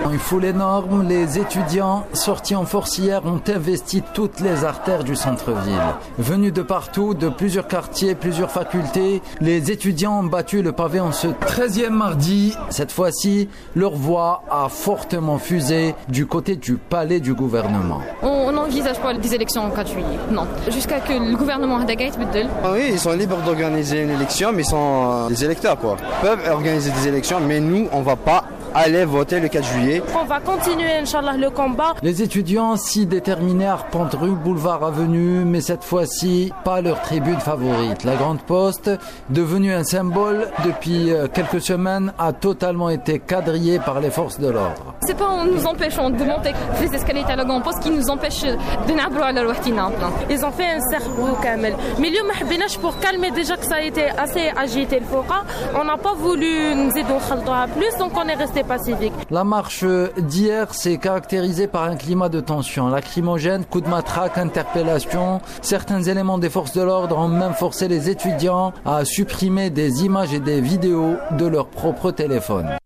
Une foule énorme, les étudiants sortis en force hier ont investi toutes les artères du centre-ville. Venus de partout, de plusieurs quartiers, plusieurs facultés, les étudiants ont battu le pavé en ce 13e mardi. Cette fois-ci, leur voix a fortement fusé du côté du palais du gouvernement. On n'envisage pas des élections en 4 juillet, non. Jusqu'à que le gouvernement Hadagaït Beddel. Oui, ils sont libres d'organiser une élection, mais ils sont des électeurs, quoi. Ils peuvent organiser des élections, mais nous, on ne va pas aller voter le 4 juillet. On va continuer, Inch'Allah, le combat. Les étudiants, si déterminés, arpentent rue, boulevard, avenue, mais cette fois-ci, pas leur tribune favorite. La Grande Poste, devenue un symbole depuis quelques semaines, a totalement été quadrillée par les forces de l'ordre. C'est pas en nous empêchant de monter les escaliers à la Grande Poste qui nous empêche de n'abrouer à la Rouhtina. Ils ont fait un cercle kamel. Mais le mahbinach, pour calmer déjà que ça a été assez agité le foka, on n'a pas voulu nous aider à plus, donc on est resté pacifique. La marche d'hier s'est caractérisée par un climat de tension. Lacrymogène, coups de matraque, interpellations. Certains éléments des forces de l'ordre ont même forcé les étudiants à supprimer des images et des vidéos de leur propre téléphone.